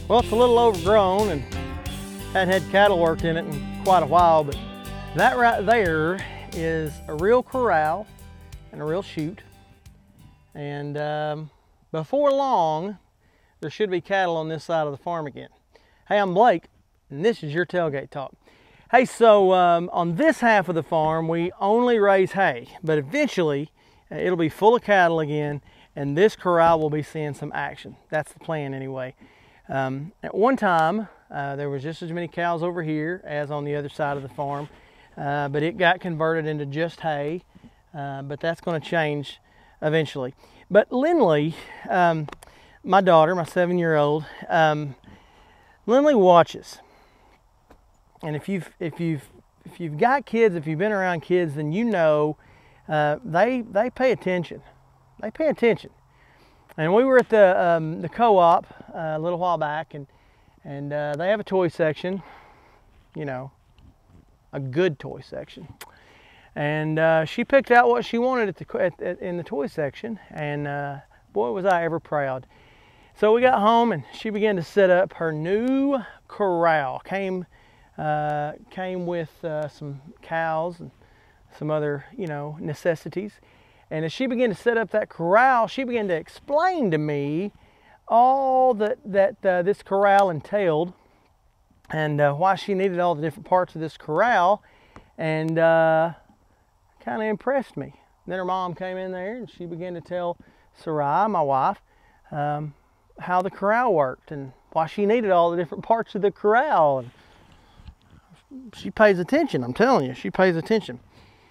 Well, it's a little overgrown and hadn't had cattle worked in it in quite a while, but that right there is a real corral and a real chute. And before long, there should be cattle on this side of the farm again. Hey, I'm Blake, and this is your Tailgate Talk. Hey, so on this half of the farm, we only raise hay, but eventually it'll be full of cattle again, and this corral will be seeing some action. That's the plan anyway. At one time, there was just as many cows over here as on the other side of the farm, but it got converted into just hay, but that's going to change eventually. But Lindley, my daughter, my 7-year-old, Lindley watches. And if you've got kids, if you've been around kids, then you know they pay attention. They pay attention. And we were at the co-op a little while back, and they have a toy section, you know, a good toy section. And she picked out what she wanted in the toy section, and boy, was I ever proud. So we got home, and she began to set up her new corral. Came with some cows and some other, you know, necessities. And as she began to set up that corral, she began to explain to me all that this corral entailed, and why she needed all the different parts of this corral, and kind of impressed me. Then her mom came in there, and she began to tell Sarai, my wife, how the corral worked and why she needed all the different parts of the corral. And she pays attention, I'm telling you, she pays attention.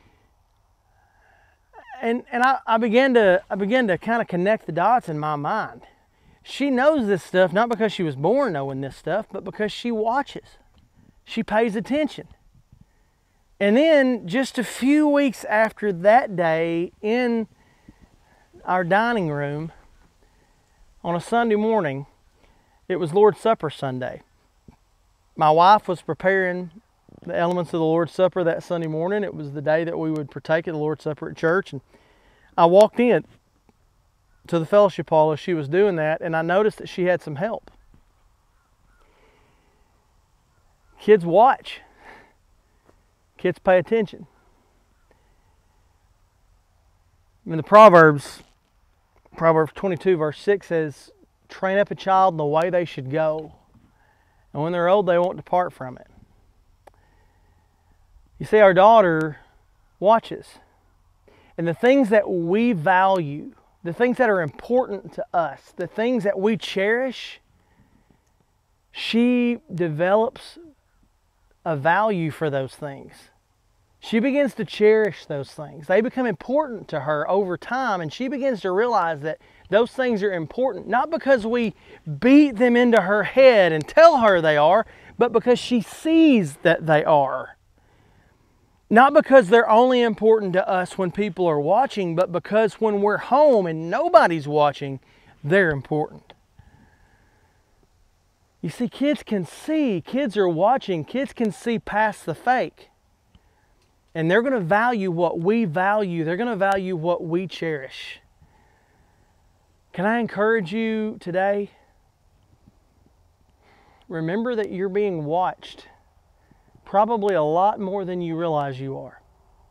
And I began to kind of connect the dots in my mind. She knows this stuff not because she was born knowing this stuff, but because she watches. She pays attention. And then just a few weeks after that day, in our dining room on a Sunday morning, it was Lord's Supper Sunday. My wife was preparing the elements of the Lord's Supper that Sunday morning. It was the day that we would partake of the Lord's Supper at church. And I walked in to the fellowship hall as she was doing that, and I noticed that she had some help. Kids watch. Kids pay attention. I mean, the Proverbs 22 verse 6 says, "Train up a child in the way they should go, and when they're old they won't depart from it." You see, our daughter watches. And the things that we value, the things that are important to us, the things that we cherish, she develops a value for those things. She begins to cherish those things. They become important to her over time, and she begins to realize that those things are important, not because we beat them into her head and tell her they are, but because she sees that they are. Not because they're only important to us when people are watching, but because when we're home and nobody's watching, they're important. You see, kids can see, kids are watching, kids can see past the fake. And they're going to value what we value. They're going to value what we cherish. Can I encourage you today? Remember that you're being watched. Probably a lot more than you realize you are.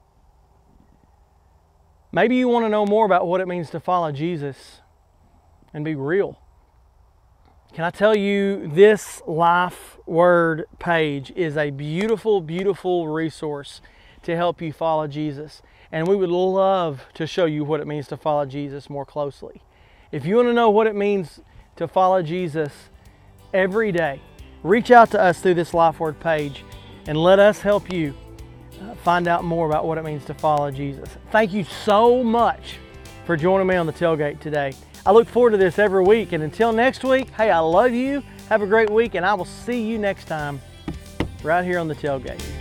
Maybe you want to know more about what it means to follow Jesus and be real. Can I tell you, this Life Word page is a beautiful, beautiful resource to help you follow Jesus. And we would love to show you what it means to follow Jesus more closely. If you want to know what it means to follow Jesus every day, reach out to us through this Life Word page and let us help you find out more about what it means to follow Jesus. Thank you so much for joining me on the Tailgate today. I look forward to this every week, and until next week, hey, I love you. Have a great week, and I will see you next time right here on the Tailgate.